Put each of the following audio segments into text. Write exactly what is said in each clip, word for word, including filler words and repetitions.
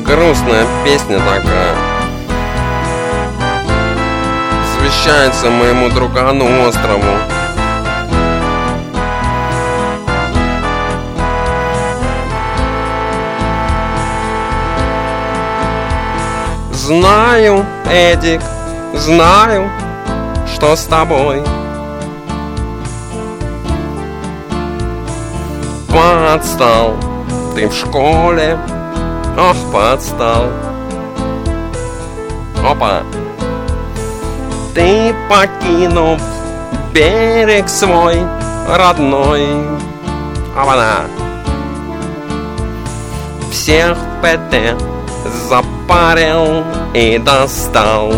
грустная песня такая. Посвящается моему другану острову. Знаю, Эдик, знаю, что с тобой подстал ты в школе, ох, подстал. Опа! Ты, покинув берег свой родной, опа-на, всех ПТ запарил и достал.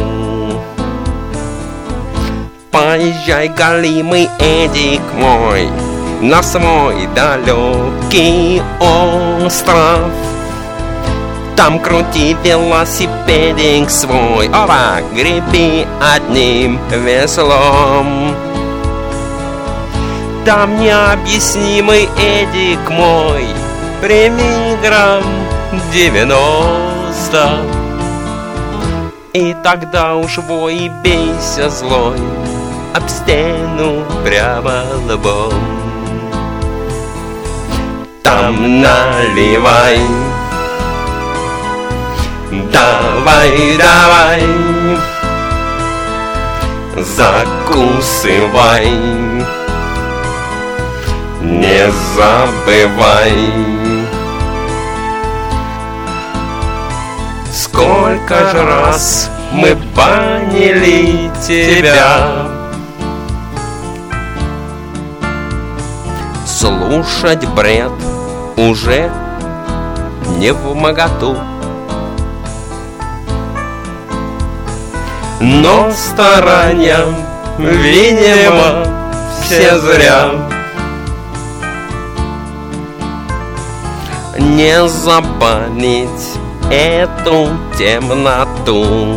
Поезжай, галимый Эдик мой, на свой далекий остров. Там крути велосипедик свой, опа, греби одним веслом. Там необъяснимый Эдик мой, прими грамм девяносто. И тогда уж вой и бейся злой об стену прямо лбом. Там наливай, давай, давай, закусывай, не забывай. Сколько же раз мы банили тебя, слушать бред уже не вмоготу. Но старания, видимо, все зря. Не забанить эту темноту.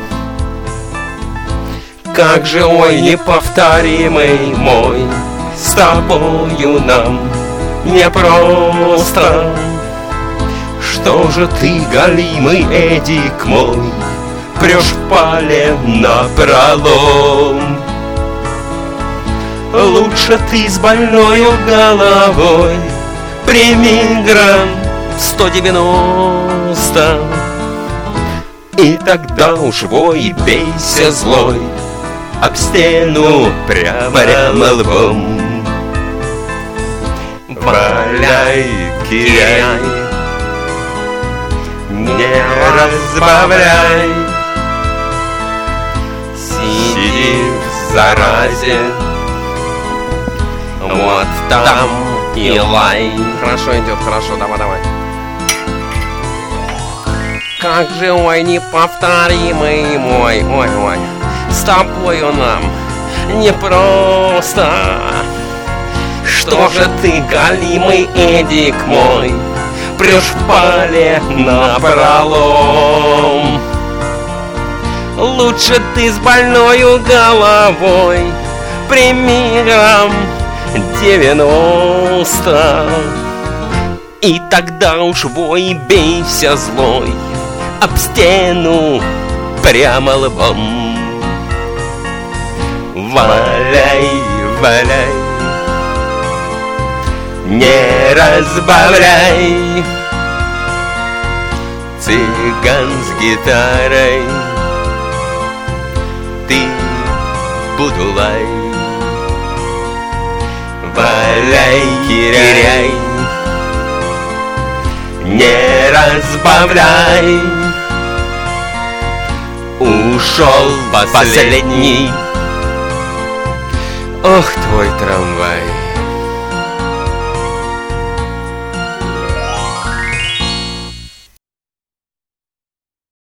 Как же, ой, неповторимый мой, с тобою нам непросто. Что же ты, галимый Эдик мой, прешь в поле напролом? Лучше ты с больною головой прими грамм сто девяносто. И тогда уж вой бейся злой об стену прямо, прямо лбом. Валяй, киряй, не разбавляй, сиди в заразе, вот там и лай. Хорошо идет, хорошо, давай, давай. Как же, ой, неповторимый мой, ой, ой, с тобою нам непросто. Что же ты, галимый Эдик мой, прешь в поле напролом? Лучше ты с больною головой прими грамм девяносто. И тогда уж вой бейся злой об стену прямо лбом. Валяй, валяй, не разбавляй, цыган с гитарой, ты будулай. Валяй, киряй, не разбавляй, ушел последний, ох, твой трамвай.